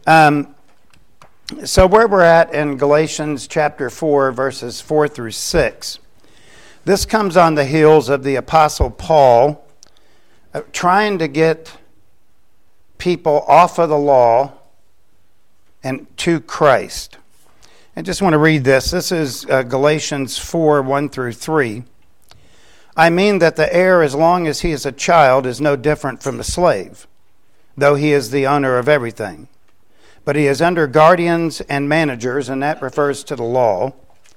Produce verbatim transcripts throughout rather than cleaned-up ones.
Um, so where we're at in Galatians chapter four, verses four through six, this comes on the heels of the Apostle Paul uh, trying to get people off of the law and to Christ. I just want to read this. This is uh, Galatians four, one through three. I mean that the heir, as long as he is a child, is no different from a slave, though he is the owner of everything. But he is under guardians and managers, and that refers to the law,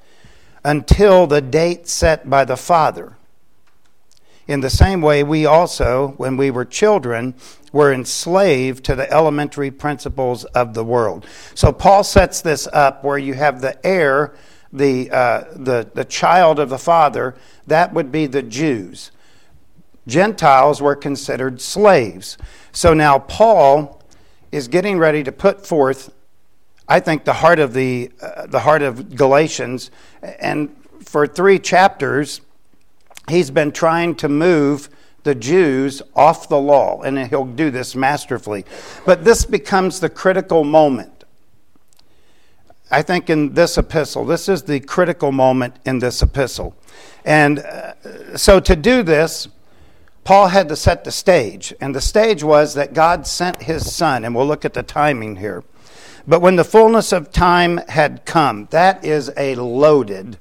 until the date set by the Father. In the same way, we also, when we were children, were enslaved to the elementary principles of the world. So Paul sets this up where you have the heir, the uh, the the child of the Father. That would be the Jews. Gentiles were considered slaves. So now Paul is getting ready to put forth, I think, the heart of the uh, the heart of Galatians, and for three chapters, he's been trying to move the Jews off the law, and he'll do this masterfully. But this becomes the critical moment. I think in this epistle, this is the critical moment in this epistle. And uh, so to do this, Paul had to set the stage. And the stage was that God sent his Son. And we'll look at the timing here. But when the fullness of time had come, that is a loaded,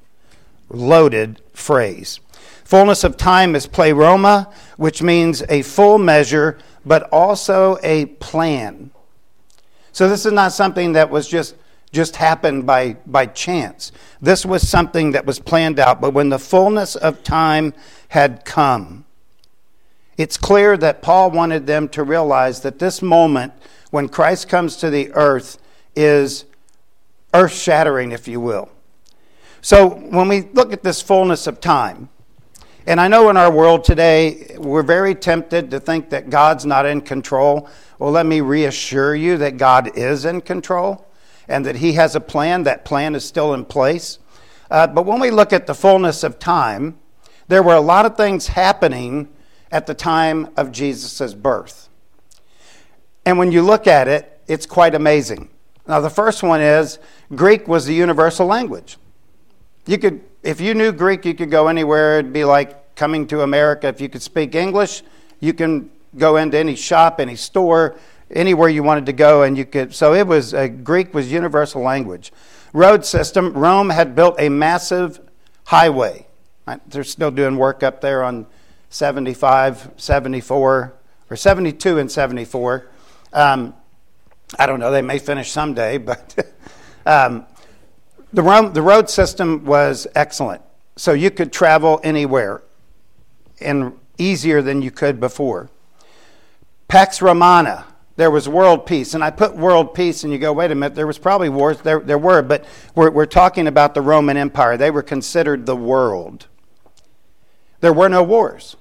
loaded phrase. Fullness of time is pleroma, which means a full measure, but also a plan. So this is not something that was just, just happened by, by chance. This was something that was planned out. But when the fullness of time had come, it's clear that Paul wanted them to realize that this moment when Christ comes to the earth is earth-shattering, if you will. So when we look at this fullness of time, and I know in our world today, we're very tempted to think that God's not in control. Well, let me reassure you that God is in control and that he has a plan. That plan is still in place. Uh, but when we look at the fullness of time, there were a lot of things happening at the time of Jesus' birth. And when you look at it, it's quite amazing. Now, the first one is Greek was the universal language. You could, if you knew Greek, you could go anywhere. It'd be like coming to America. If you could speak English, you can go into any shop, any store, anywhere you wanted to go, and you could. So it was uh, Greek was universal language. Road system. Rome had built a massive highway. Right? They're still doing work up there on seventy-five, seventy-four, or seventy-two and seventy-four. Um, I don't know. They may finish someday, but um, the road, the road system was excellent. So you could travel anywhere, and easier than you could before. Pax Romana. There was world peace. And I put world peace, and you go, wait a minute, there was probably wars. There, there were, but we're, we're talking about the Roman Empire. They were considered the world. There were no wars.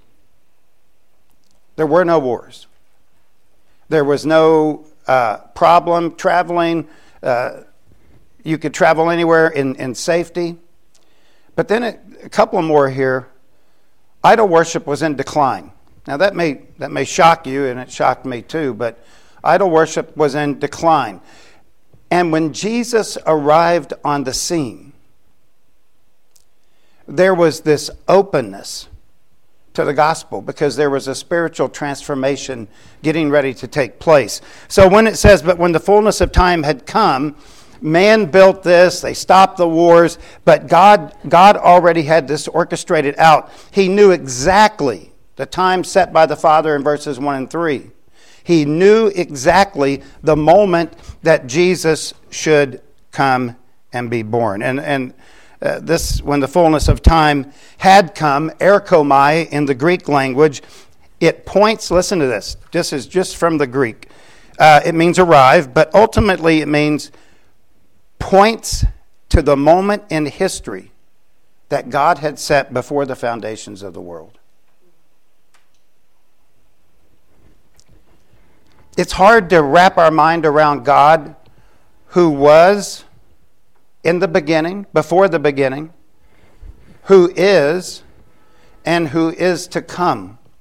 There were no wars. There was no uh, problem traveling. Uh, you could travel anywhere in, in safety. But then it, a couple more here. Idol worship was in decline. Now that may that may shock you, and it shocked me too, but idol worship was in decline. And when Jesus arrived on the scene, there was this openness to the gospel because there was a spiritual transformation getting ready to take place. So when it says, but when the fullness of time had come, man built this, they stopped the wars, but God, God already had this orchestrated out. He knew exactly the time set by the Father in verses one and three. He knew exactly the moment that Jesus should come and be born. And and uh, this, when the fullness of time had come, erchomai in the Greek language, it points, listen to this, this is just from the Greek. Uh, it means arrive, but ultimately it means points to the moment in history that God had set before the foundations of the world. It's hard to wrap our mind around God who was in the beginning, before the beginning, who is, and who is to come.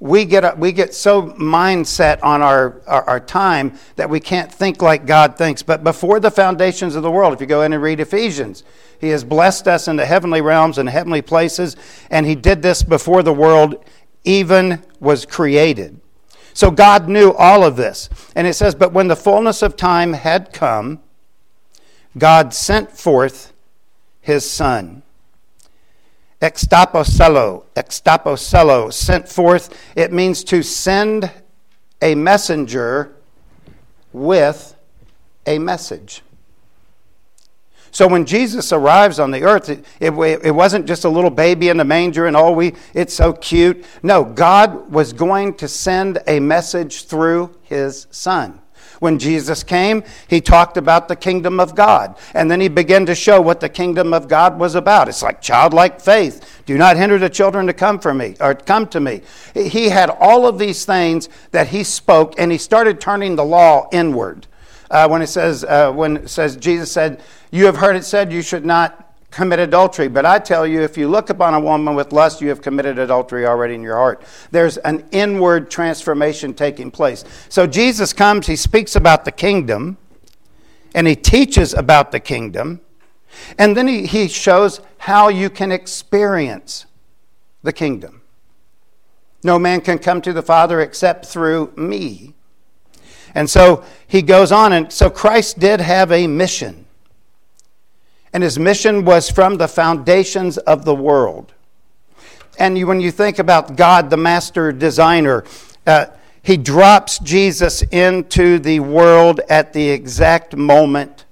we get we get so mindset on our, our, our time that we can't think like God thinks. But before the foundations of the world, if you go in and read Ephesians, he has blessed us in the heavenly realms and heavenly places, and he did this before the world even was created. So God knew all of this. And it says, but when the fullness of time had come, God sent forth his Son. Extaposelo, extaposelo, sent forth. It means to send a messenger with a message. So when Jesus arrives on the earth, it, it, it wasn't just a little baby in the manger and oh, we it's so cute. No, God was going to send a message through his Son. When Jesus came, he talked about the kingdom of God. And then he began to show what the kingdom of God was about. It's like childlike faith. Do not hinder the children to come from me or come to me. He had all of these things that he spoke, and he started turning the law inward. Uh, when it says, uh, when it says, Jesus said, you have heard it said you should not commit adultery. But I tell you, if you look upon a woman with lust, you have committed adultery already in your heart. There's an inward transformation taking place. So Jesus comes, he speaks about the kingdom, and he teaches about the kingdom, and then he, he shows how you can experience the kingdom. No man can come to the Father except through me. And so he goes on, and so Christ did have a mission. And his mission was from the foundations of the world. And you, when you think about God, the master designer, uh, he drops Jesus into the world at the exact moment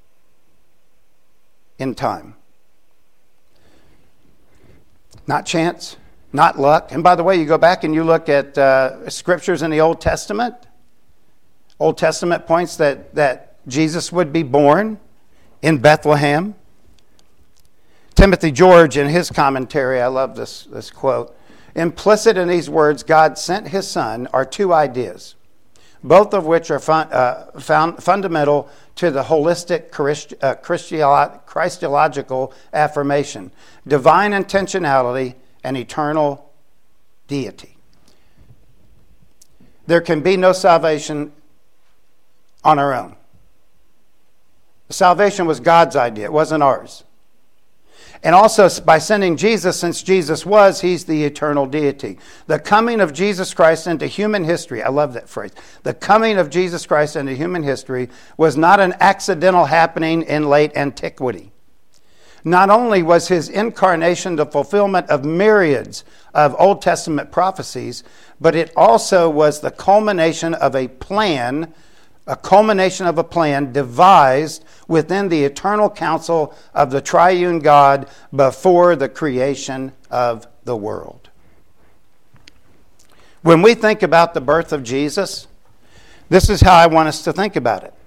in time. Not chance, not luck. And by the way, you go back and you look at uh, scriptures in the Old Testament. Old Testament points that, that Jesus would be born in Bethlehem. Timothy George, in his commentary, I love this, this quote. Implicit in these words, God sent his Son, are two ideas, both of which are fun, uh, found, fundamental to the holistic Christ, uh, Christolo- Christological affirmation: divine intentionality and eternal deity. There can be no salvation on our own. Salvation was God's idea. It wasn't ours. And also by sending Jesus, since Jesus was, he's the eternal deity. The coming of Jesus Christ into human history, I love that phrase. The coming of Jesus Christ into human history was not an accidental happening in late antiquity. Not only was his incarnation the fulfillment of myriads of Old Testament prophecies, but it also was the culmination of a plan A culmination of a plan devised within the eternal counsel of the triune God before the creation of the world. When we think about the birth of Jesus, this is how I want us to think about it.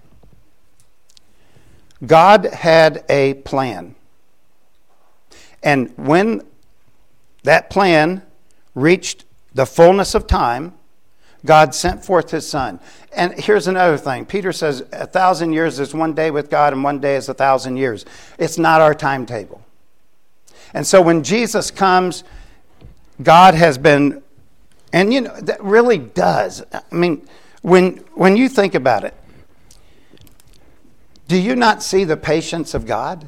God had a plan. And when that plan reached the fullness of time, God sent forth his Son. And here's another thing. Peter says a thousand years is one day with God and one day is a thousand years. It's not our timetable. And so when Jesus comes, God has been, and you know, that really does. I mean, when when you think about it, do you not see the patience of God?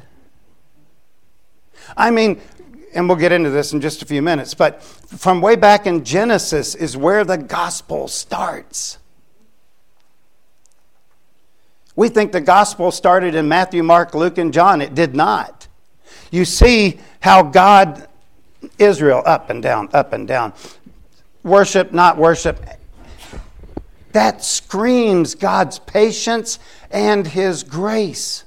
I mean, and we'll get into this in just a few minutes, but from way back in Genesis is where the gospel starts. We think the gospel started in Matthew, Mark, Luke, and John. It did not. You see how God, Israel, up and down, up and down. Worship, not worship. That screams God's patience and his grace.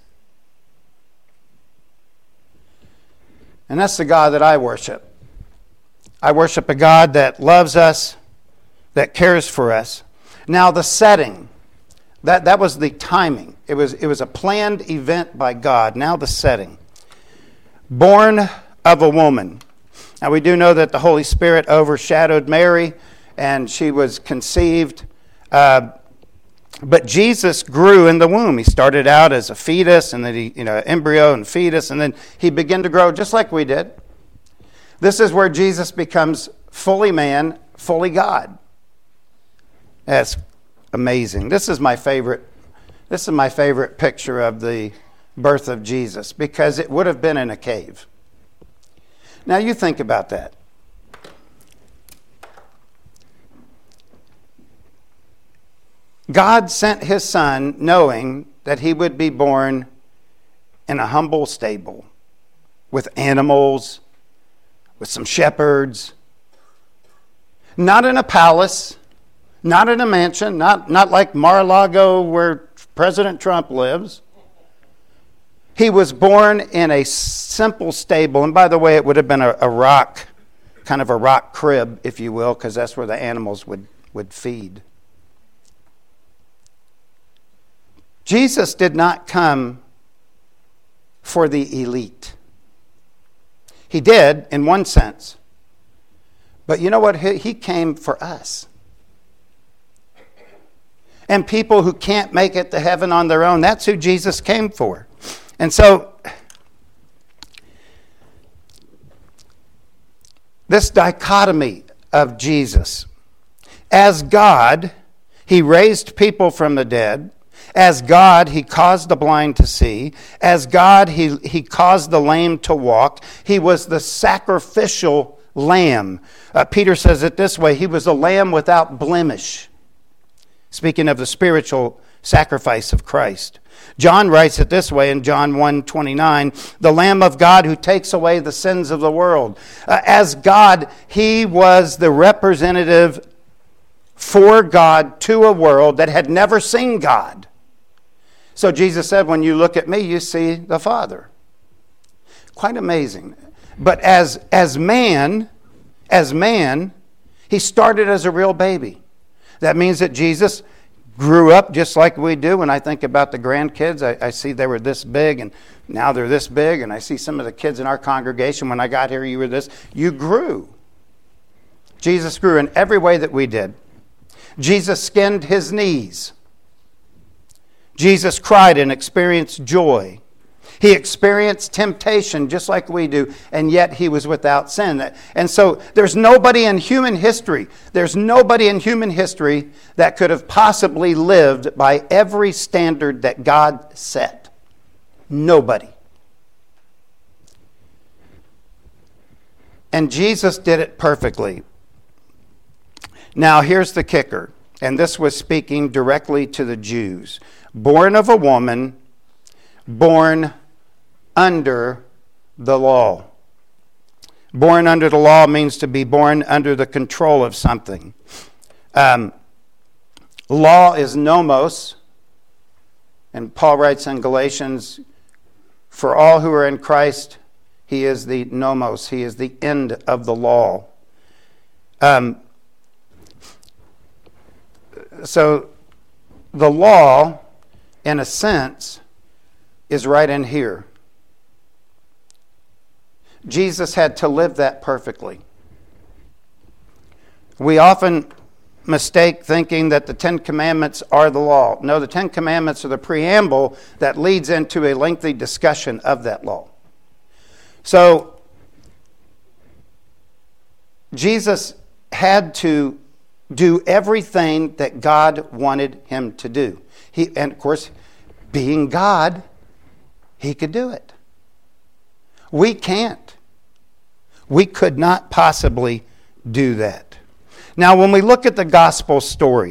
And that's the God that I worship. I worship a God that loves us, that cares for us. Now the setting, that, that was the timing. It was, it was a planned event by God. Now the setting. Born of a woman. Now we do know that the Holy Spirit overshadowed Mary and she was conceived. Uh, But Jesus grew in the womb. He started out as a fetus, and then he, you know, embryo and fetus, and then he began to grow just like we did. This is where Jesus becomes fully man, fully God. That's amazing. This is my favorite. This is my favorite picture of the birth of Jesus, because it would have been in a cave. Now you think about that. God sent his son knowing that he would be born in a humble stable with animals, with some shepherds, not in a palace, not in a mansion, not, not like Mar-a-Lago where President Trump lives. He was born in a simple stable. And by the way, it would have been a, a rock, kind of a rock crib, if you will, because that's where the animals would, would feed. Jesus did not come for the elite. He did, in one sense. But you know what? He, he came for us. And people who can't make it to heaven on their own, that's who Jesus came for. And so, this dichotomy of Jesus. As God, he raised people from the dead. As God, he caused the blind to see. As God, he, he caused the lame to walk. He was the sacrificial lamb. Uh, Peter says it this way: he was a lamb without blemish. Speaking of the spiritual sacrifice of Christ. John writes it this way in John one twenty-nine, the Lamb of God who takes away the sins of the world. Uh, as God, he was the representative for God to a world that had never seen God. So Jesus said, when you look at me, you see the Father. Quite amazing. But as, as man, as man, he started as a real baby. That means that Jesus grew up just like we do. When I think about the grandkids, I, I see they were this big, and now they're this big. And I see some of the kids in our congregation, when I got here, you were this. You grew. Jesus grew in every way that we did. Jesus skinned his knees. Jesus cried and experienced joy. He experienced temptation just like we do, and yet he was without sin. And so there's nobody in human history, there's nobody in human history that could have possibly lived by every standard that God set. Nobody. And Jesus did it perfectly. Now here's the kicker, and this was speaking directly to the Jews. Born of a woman, born under the law. Born under the law means to be born under the control of something. Um, law is nomos, and Paul writes in Galatians, for all who are in Christ, he is the nomos, he is the end of the law. Um, so the law, in a sense, is right in here. Jesus had to live that perfectly. We often mistake thinking that the Ten Commandments are the law. No, the Ten Commandments are the preamble that leads into a lengthy discussion of that law. So, Jesus had to do everything that God wanted him to do. He, and of course, being God, he could do it. We can't. We could not possibly do that. Now, when we look at the gospel story,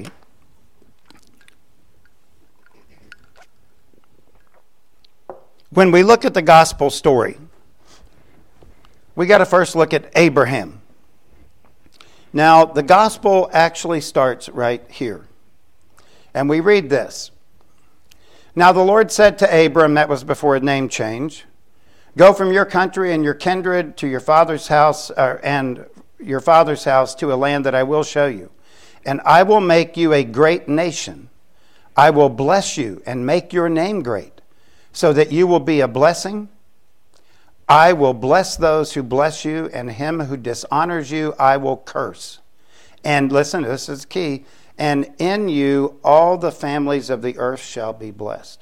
when we look at the gospel story, we got to first look at Abraham. Now, the gospel actually starts right here. And we read this. Now the Lord said to Abram, that was before a name change, go from your country and your kindred to your father's house, uh, and your father's house to a land that I will show you. And I will make you a great nation. I will bless you and make your name great, so that you will be a blessing. I will bless those who bless you, and him who dishonors you I will curse. And listen, this is key. And in you all the families of the earth shall be blessed.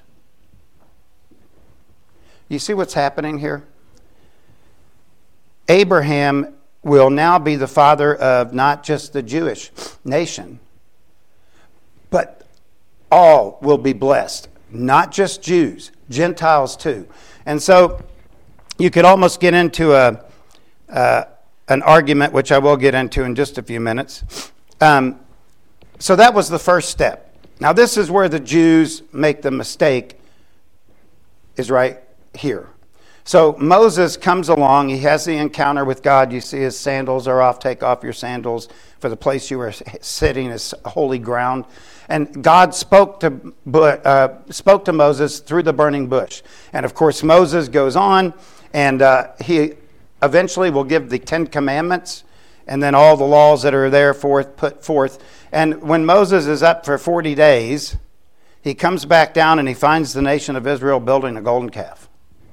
You see what's happening here? Abraham will now be the father of not just the Jewish nation, but all will be blessed. Not just Jews, Gentiles too. And so you could almost get into a uh, an argument, which I will get into in just a few minutes. Um, so that was the first step. Now this is where the Jews make the mistake, is right here. So Moses comes along. He has the encounter with God. You see his sandals are off. Take off your sandals, for the place you are sitting is holy ground. And God spoke to uh, spoke to Moses through the burning bush. And of course, Moses goes on, and uh, he eventually will give the Ten Commandments, and then all the laws that are there forth put forth. And when Moses is up for forty days, he comes back down and he finds the nation of Israel building a golden calf.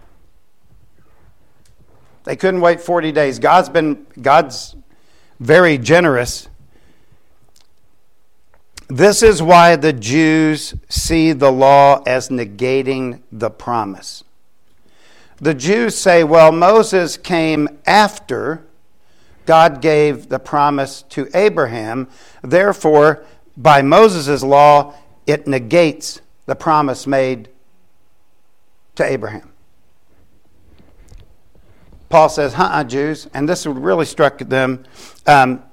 They couldn't wait forty days. God's been God's very generous. This is why the Jews see the law as negating the promise. The Jews say, well, Moses came after God gave the promise to Abraham. Therefore, by Moses' law, it negates the promise made to Abraham. Paul says, uh-uh, Jews, and this really struck them. Um,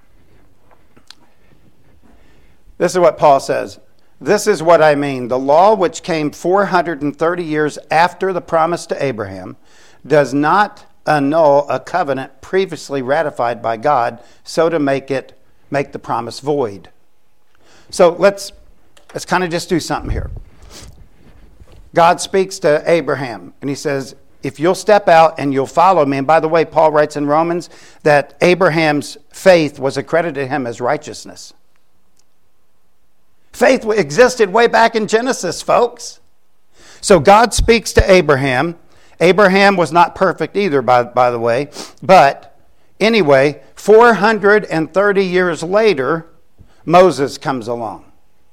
this is what Paul says. This is what I mean. The law, which came four hundred thirty years after the promise to Abraham, does not annul a covenant previously ratified by God, so to make it make the promise void. So let's let's kind of just do something here. God speaks to Abraham, and he says, if you'll step out and you'll follow me, and by the way, Paul writes in Romans that Abraham's faith was accredited to him as righteousness. Faith existed way back in Genesis, folks. So God speaks to Abraham. Abraham was not perfect either, by, by the way. But anyway, four hundred thirty years later, Moses comes along.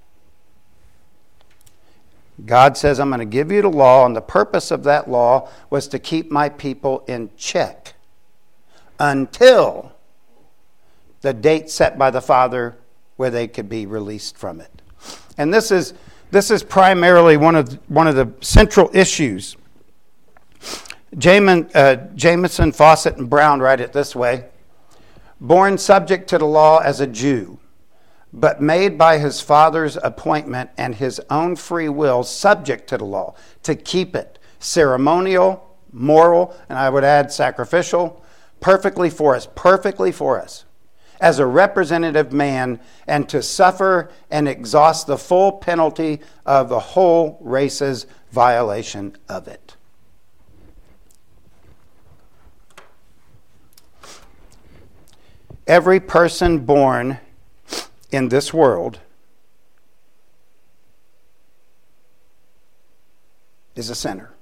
God says, I'm going to give you the law, and the purpose of that law was to keep my people in check until the date set by the Father where they could be released from it. And this is this is primarily one of one of the central issues. Jamin, uh, Jamison, Fawcett, and Brown write it this way: born subject to the law as a Jew, but made by his father's appointment and his own free will subject to the law, to keep it ceremonial, moral, and I would add sacrificial, perfectly for us, perfectly for us, as a representative man, and to suffer and exhaust the full penalty of the whole race's violation of it. Every person born in this world is a sinner.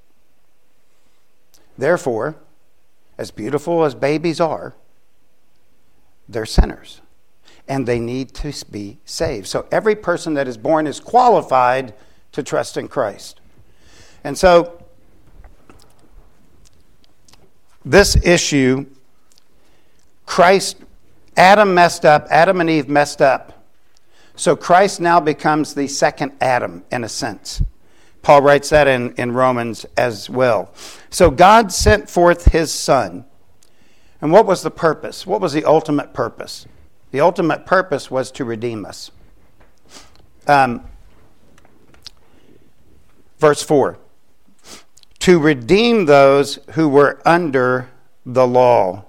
Therefore, as beautiful as babies are, they're sinners, and they need to be saved. So every person that is born is qualified to trust in Christ. And so this issue, Christ, Adam messed up, Adam and Eve messed up. So Christ now becomes the second Adam in a sense. Paul writes that in, in Romans as well. So God sent forth his Son. And what was the purpose? What was the ultimate purpose? The ultimate purpose was to redeem us. Um, verse four. To redeem those who were under the law.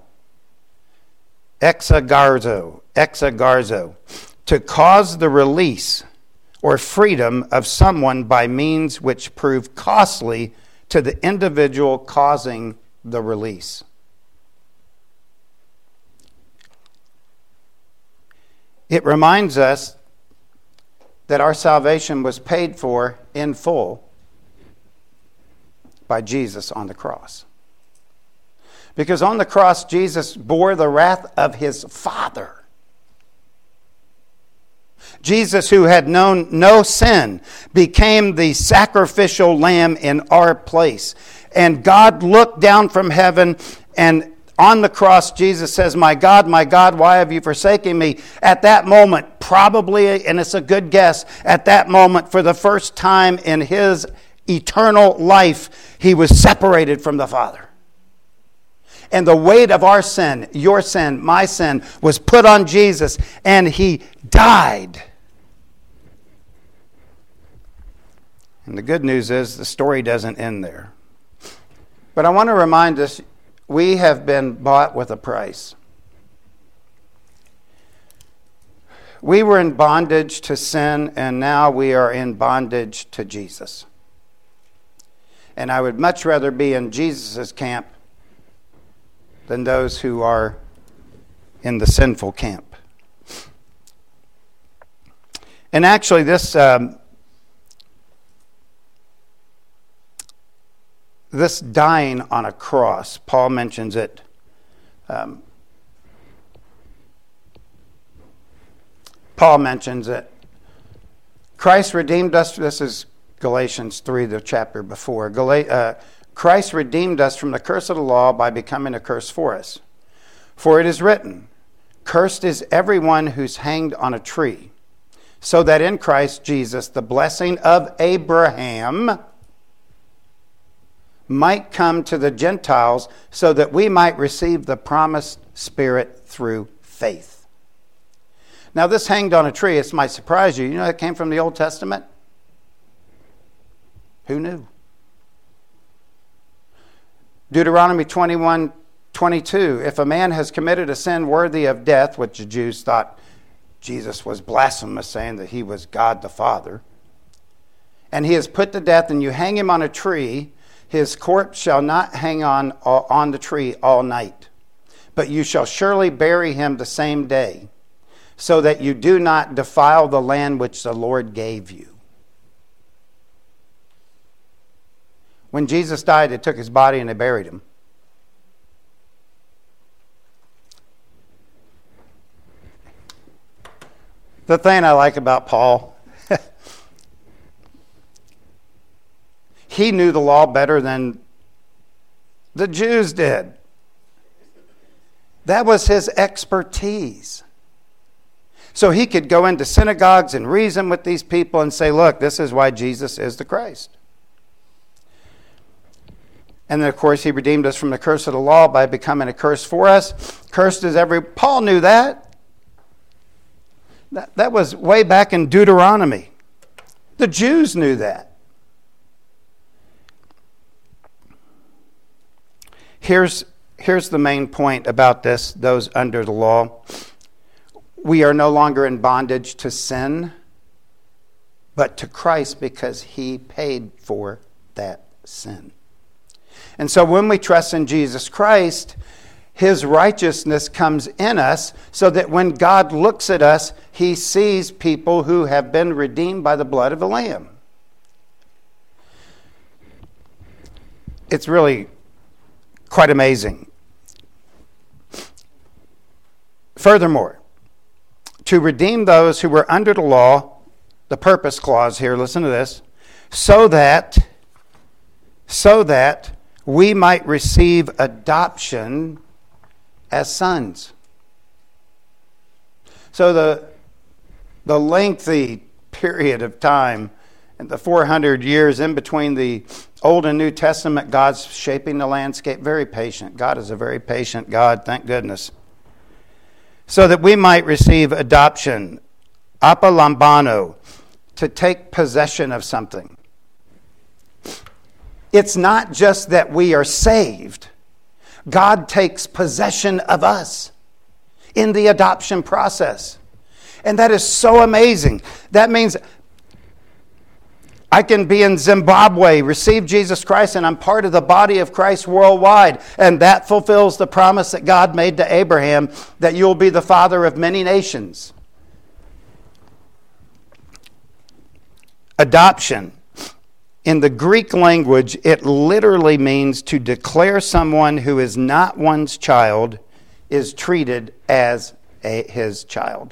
Exagarzo. Exagarzo. To cause the release or freedom of someone by means which prove costly to the individual causing the release. It reminds us that our salvation was paid for in full by Jesus on the cross. Because on the cross, Jesus bore the wrath of his Father. Jesus, who had known no sin, became the sacrificial lamb in our place. And God looked down from heaven, and On the cross, Jesus says, "My God, my God, why have you forsaken me?" At that moment, probably, and it's a good guess, at that moment, for the first time in his eternal life, he was separated from the Father. And the weight of our sin, your sin, my sin, was put on Jesus, and he died. And the good news is the story doesn't end there. But I want to remind us, we have been bought with a price. We were in bondage to sin, and now we are in bondage to Jesus. And I would much rather be in Jesus' camp than those who are in the sinful camp. And actually, this um, this dying on a cross, Paul mentions it. Um, Paul mentions it. Christ redeemed us. This is Galatians three, the chapter before. Gal- uh, Christ redeemed us from the curse of the law by becoming a curse for us. For it is written, "Cursed is everyone who's hanged on a tree, so that in Christ Jesus the blessing of Abraham might come to the Gentiles, so that we might receive the promised Spirit through faith." Now, this hanged on a tree, this might surprise you. You know it came from the Old Testament? Who knew? Deuteronomy twenty-one twenty-two, "If a man has committed a sin worthy of death," which the Jews thought Jesus was blasphemous, saying that he was God the Father, "and he is put to death, and you hang him on a tree, his corpse shall not hang on on the tree all night, but you shall surely bury him the same day, so that you do not defile the land which the Lord gave you." When Jesus died, they took his body and they buried him. The thing I like about Paul, he knew the law better than the Jews did. That was his expertise. So he could go into synagogues and reason with these people and say, look, this is why Jesus is the Christ. And then, of course, he redeemed us from the curse of the law by becoming a curse for us. Cursed is every... Paul knew that. That, that was way back in Deuteronomy. The Jews knew that. Here's, here's the main point about this, those under the law. We are no longer in bondage to sin, but to Christ, because he paid for that sin. And so when we trust in Jesus Christ, his righteousness comes in us, so that when God looks at us, he sees people who have been redeemed by the blood of the Lamb. It's really quite amazing. Furthermore, to redeem those who were under the law, the purpose clause here, listen to this, so that, so that we might receive adoption as sons. So the, the lengthy period of time, and the four hundred years in between the Old and New Testament, God's shaping the landscape. Very patient. God is a very patient God, thank goodness. So that we might receive adoption, apolambano, to take possession of something. It's not just that we are saved. God takes possession of us in the adoption process. And that is so amazing. That means I can be in Zimbabwe, receive Jesus Christ, and I'm part of the body of Christ worldwide. And that fulfills the promise that God made to Abraham, that you'll be the father of many nations. Adoption. In the Greek language, it literally means to declare someone who is not one's child is treated as a, his child.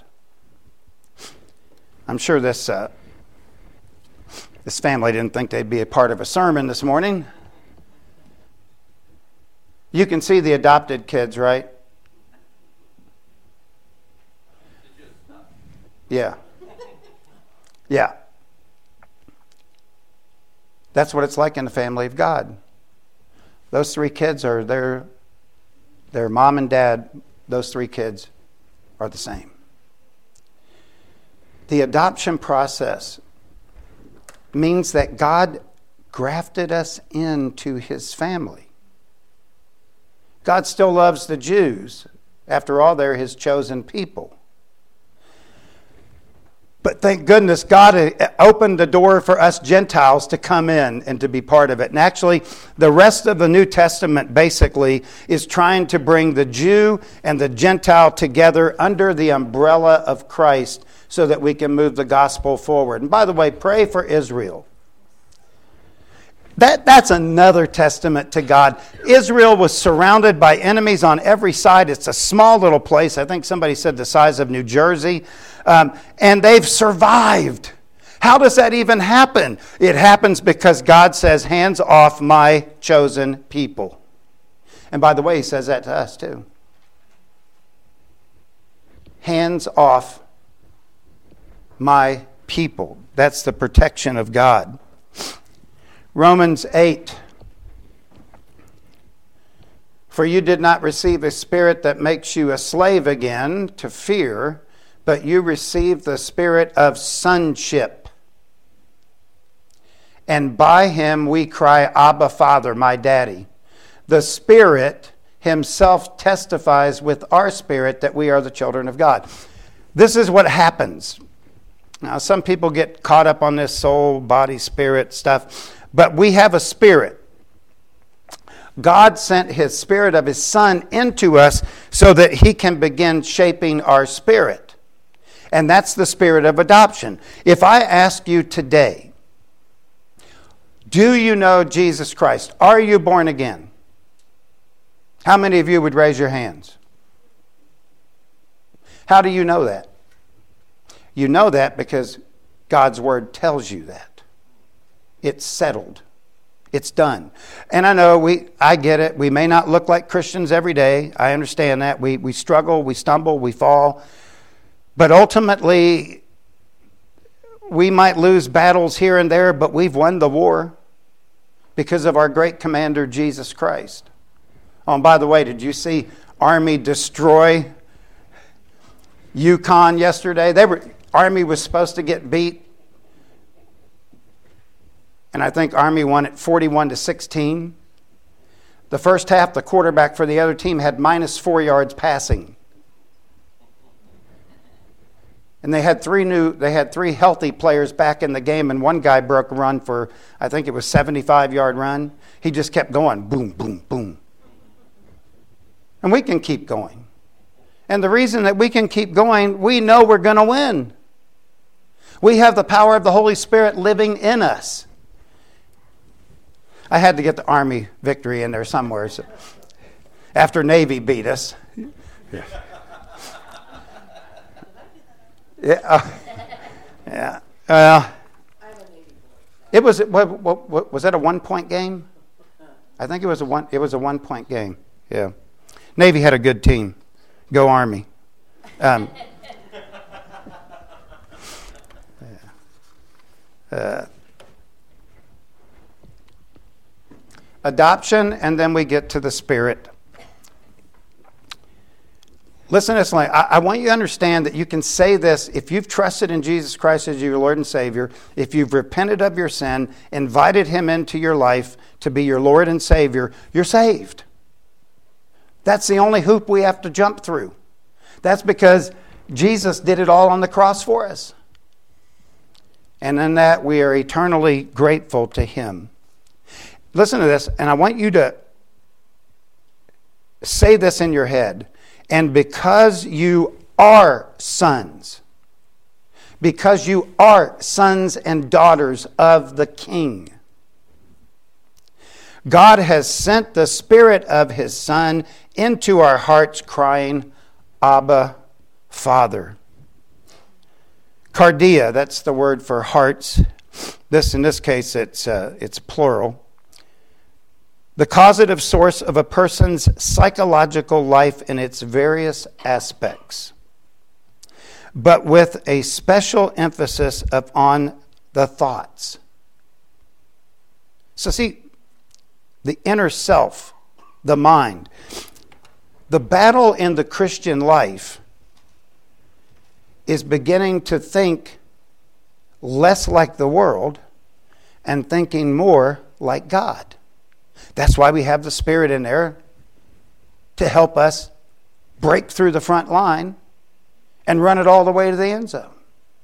I'm sure this uh, this family didn't think they'd be a part of a sermon this morning. You can see the adopted kids, right? Yeah. Yeah. That's what it's like in the family of God. Those three kids are their, their mom and dad, those three kids are the same. The adoption process means that God grafted us into his family. God still loves the Jews. After all, they're his chosen people. But thank goodness God opened the door for us Gentiles to come in and to be part of it. And actually, the rest of the New Testament basically is trying to bring the Jew and the Gentile together under the umbrella of Christ so that we can move the gospel forward. And by the way, pray for Israel. That, that's another testament to God. Israel was surrounded by enemies on every side. It's a small little place. I think somebody said the size of New Jersey. Um, and they've survived. How does that even happen? It happens because God says, hands off my chosen people. And by the way, he says that to us too. Hands off my people. That's the protection of God. Romans eight. For you did not receive a spirit that makes you a slave again to fear, but you received the spirit of sonship. And by him we cry, Abba, Father, my daddy. The Spirit himself testifies with our spirit that we are the children of God. This is what happens. Now, some people get caught up on this soul, body, spirit stuff. But we have a spirit. God sent his spirit of his Son into us so that he can begin shaping our spirit. And that's the spirit of adoption. If I ask you today, do you know Jesus Christ? Are you born again? How many of you would raise your hands? How do you know that? You know that because God's word tells you that. It's settled. It's done. And I know, we, I get it. We may not look like Christians every day. I understand that. We, we struggle, we stumble, we fall. But ultimately, we might lose battles here and there, but we've won the war because of our great commander, Jesus Christ. Oh, and by the way, did you see Army destroy Yukon yesterday? They were, Army was supposed to get beat. And I think Army won it forty-one to sixteen. The first half, the quarterback for the other team had minus four yards passing. And they had three new, they had three healthy players back in the game, and one guy broke a run for, I think it was seventy-five yard run. He just kept going, boom, boom, boom. And we can keep going. And the reason that we can keep going, we know we're going to win. We have the power of the Holy Spirit living in us. I had to get the Army victory in there somewhere. So after Navy beat us. Yeah. Yeah. Uh, yeah. Uh, it was. What, what, what, was that a one-point game? I think it was a one. It was a one-point game. Yeah. Navy had a good team. Go Army. Um, yeah. Uh, Adoption, and then we get to the Spirit. Listen to this. I, I want you to understand that you can say this if you've trusted in Jesus Christ as your Lord and Savior, if you've repented of your sin, invited him into your life to be your Lord and Savior, you're saved. That's the only hoop we have to jump through. That's because Jesus did it all on the cross for us. And in that, we are eternally grateful to him. Listen to this, and I want you to say this in your head. And because you are sons, because you are sons and daughters of the King, God has sent the Spirit of his Son into our hearts, crying, Abba, Father. Cardia, that's the word for hearts. This, in this case, it's uh, it's plural. the causative source of a person's psychological life in its various aspects, but with a special emphasis upon the thoughts. So see, the inner self, the mind, the battle in the Christian life is beginning to think less like the world and thinking more like God. That's why we have the Spirit in there to help us break through the front line and run it all the way to the end zone.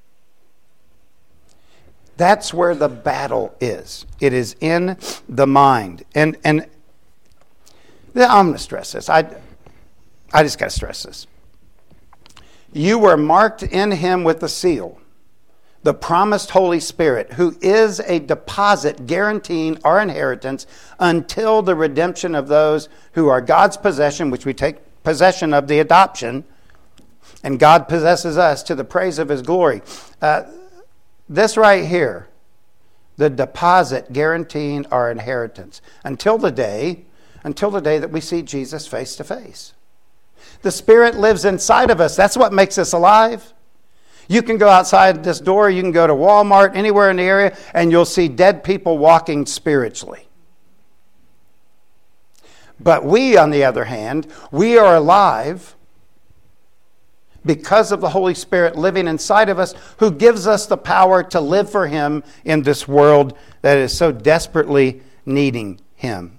That's where the battle is. It is in the mind. And and I'm going to stress this. I, I just got to stress this. You were marked in him with the seal, the promised Holy Spirit, who is a deposit guaranteeing our inheritance until the redemption of those who are God's possession, which we take possession of the adoption, and God possesses us to the praise of his glory. Uh, this right here, the deposit guaranteeing our inheritance until the day, until the day that we see Jesus face to face. The Spirit lives inside of us. That's what makes us alive. You can go outside this door, you can go to Walmart, anywhere in the area, and you'll see dead people walking spiritually. But we, on the other hand, we are alive because of the Holy Spirit living inside of us, who gives us the power to live for him in this world that is so desperately needing him.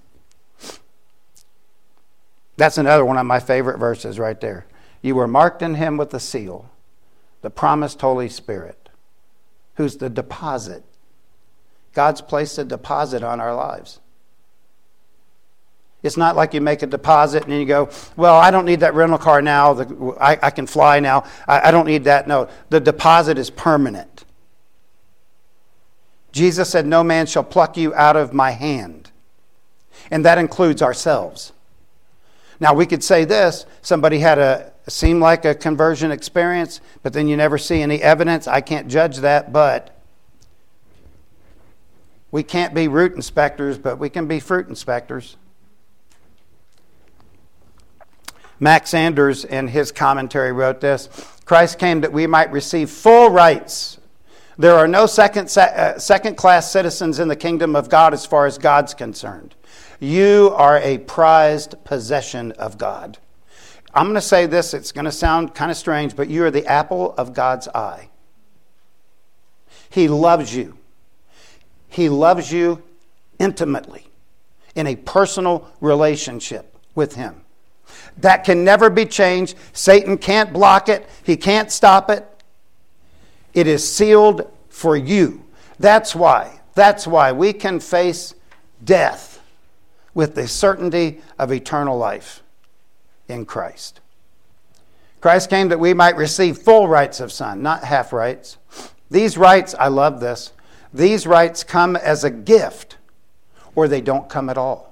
That's another one of my favorite verses right there. You were marked in him with the seal, the promised Holy Spirit, who's the deposit. God's placed a deposit on our lives. It's not like you make a deposit and then you go, well, I don't need that rental car now. The, I, I can fly now. I, I don't need that. No, the deposit is permanent. Jesus said, no man shall pluck you out of my hand. And that includes ourselves. Now, we could say this. Somebody had a, seem like a conversion experience, but then you never see any evidence. I can't judge that, but we can't be root inspectors, but we can be fruit inspectors. Max Sanders, in his commentary, wrote this: Christ came that we might receive full rights. There are no second, uh, second-class citizens in the kingdom of God as far as God's concerned. You are a prized possession of God. I'm going to say this, it's going to sound kind of strange, but you are the apple of God's eye. He loves you. He loves you intimately, in a personal relationship with him. That can never be changed. Satan can't block it. He can't stop it. It is sealed for you. That's why, that's why we can face death with the certainty of eternal life in Christ. Christ came that we might receive full rights of son, not half rights. These rights, I love this, these rights come as a gift, or they don't come at all.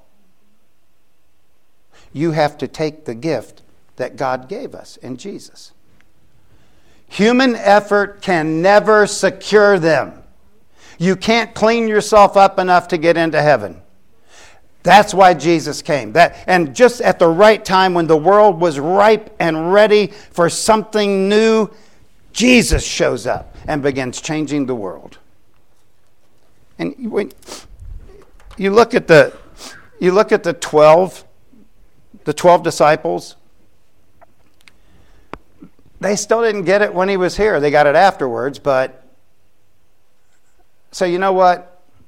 You have to take the gift that God gave us in Jesus. Human effort can never secure them. You can't clean yourself up enough to get into heaven. That's why Jesus came. That, and just at the right time when the world was ripe and ready for something new, Jesus shows up and begins changing the world. And when you look at the, you look at the twelve, the twelve disciples, they still didn't get it when he was here. They got it afterwards, but so you know what?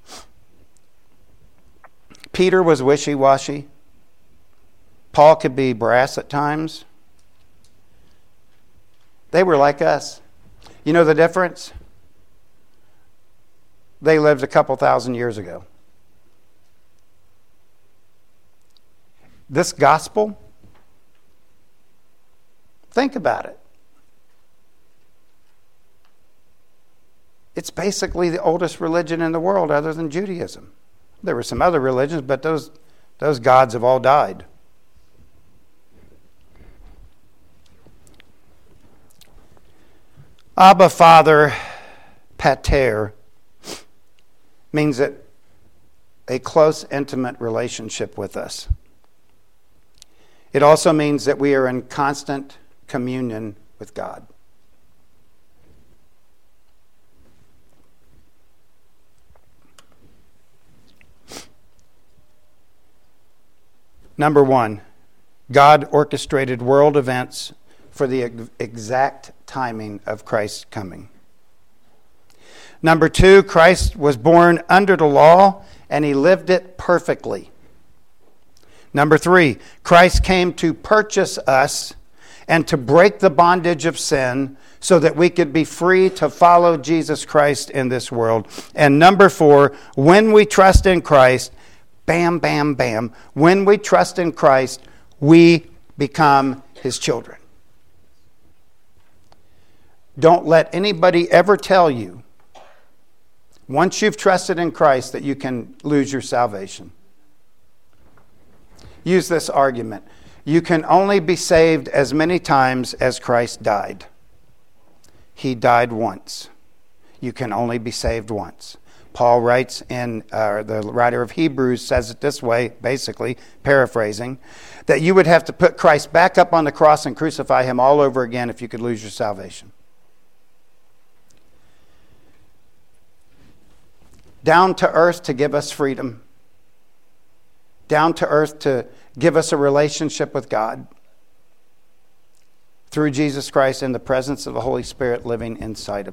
Peter was wishy-washy. Paul could be brass at times. They were like us. You know the difference? They lived a couple thousand years ago. This gospel, think about it. It's basically the oldest religion in the world other than Judaism. There were some other religions, but those, those gods have all died. Abba, Father, Pater, means that a close, intimate relationship with us. It also means that we are in constant communion with God. Number one, God orchestrated world events for the exact timing of Christ's coming. Number two, Christ was born under the law and he lived it perfectly. Number three, Christ came to purchase us and to break the bondage of sin so that we could be free to follow Jesus Christ in this world. And number four, when we trust in Christ, bam, bam, bam, when we trust in Christ, we become his children. Don't let anybody ever tell you, once you've trusted in Christ, that you can lose your salvation. Use this argument. You can only be saved as many times as Christ died. He died once. You can only be saved once. Paul writes in, uh, the writer of Hebrews says it this way, basically, paraphrasing, that you would have to put Christ back up on the cross and crucify him all over again if you could lose your salvation. Down to earth to give us freedom. Down to earth to give us a relationship with God through Jesus Christ in the presence of the Holy Spirit living inside of us.